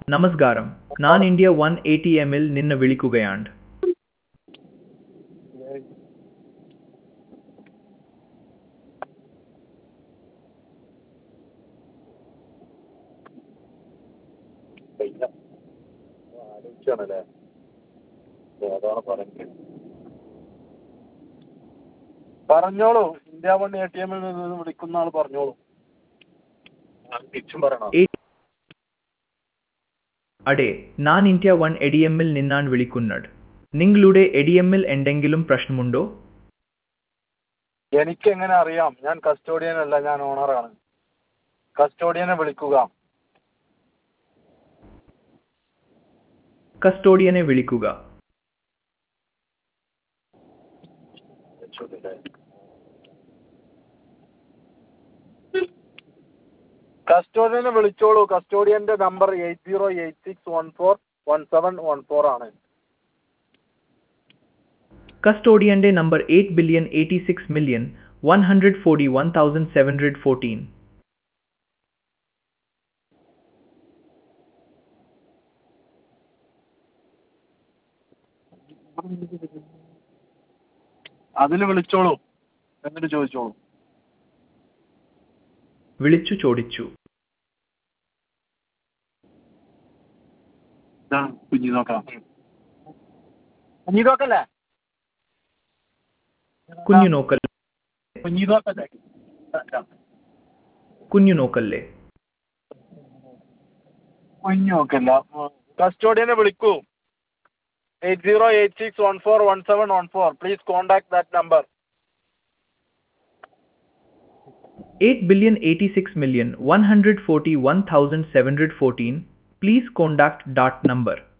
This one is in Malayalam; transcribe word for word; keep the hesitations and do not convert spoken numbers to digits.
നമസ്കാരം, ഞാൻ ഇന്ത്യ വൺ എ ടി എമ്മിൽ നിന്ന് വിളിക്കുകയാണ്. ആലോചിച്ചാണല്ലേ ഏതാണ് പറഞ്ഞത്? പറഞ്ഞോളൂ. ഇന്ത്യ വൺ എ ടി എമ്മിൽ നിന്ന് വിളിക്കുന്ന ആൾ പറഞ്ഞോളൂ. തിരിച്ചും പറയണോ? എ- അതെ, ഞാൻ ഇന്ത്യ വൺ എ ടി എമ്മിൽ നിന്നാണ് വിളിക്കുന്നത്. നിങ്ങളുടെ എ ടി എമ്മിൽ എന്തെങ്കിലും പ്രശ്നമുണ്ടോ? എനിക്ക് എങ്ങനെ അറിയാം? ഞാൻ കസ്റ്റോഡിയൻ അല്ല, ഞാൻ ഓണറാണ്. കസ്റ്റോഡിയനെ വിളിക്കുക. കസ്റ്റോഡിയനെ വിളിക്കുക. കസ്റ്റോഡിയനെ വിളിച്ചോളൂ. കസ്റ്റോഡിയന്റെ number eight zero eight six one four one seven one four ആണ്. കസ്റ്റോഡിയന്റെ number eight billion eighty six million one hundred forty one thousand seven hundred fourteen. അതിൽ വിളിച്ചോളൂ, എന്നിട്ട് ചോദിച്ചോളൂ. വിളിച്ചു ചോദിച്ചു. കുഞ്ഞി നോക്കാം. കുഞ്ഞി നോക്കല്ലേ? കുഞ്ഞു നോക്കൽ കുഞ്ഞി നോക്കല്ലേ? കുഞ്ഞു നോക്കല്ലേ കുഞ്ഞു നോക്കല്ല. കസ്റ്റോഡിയനെ വിളിക്കൂ. Eight zero eight six one four one seven one four. Please contact that number. Eight billion eighty six million one hundred forty one thousand seven hundred fourteen. Please contact that number.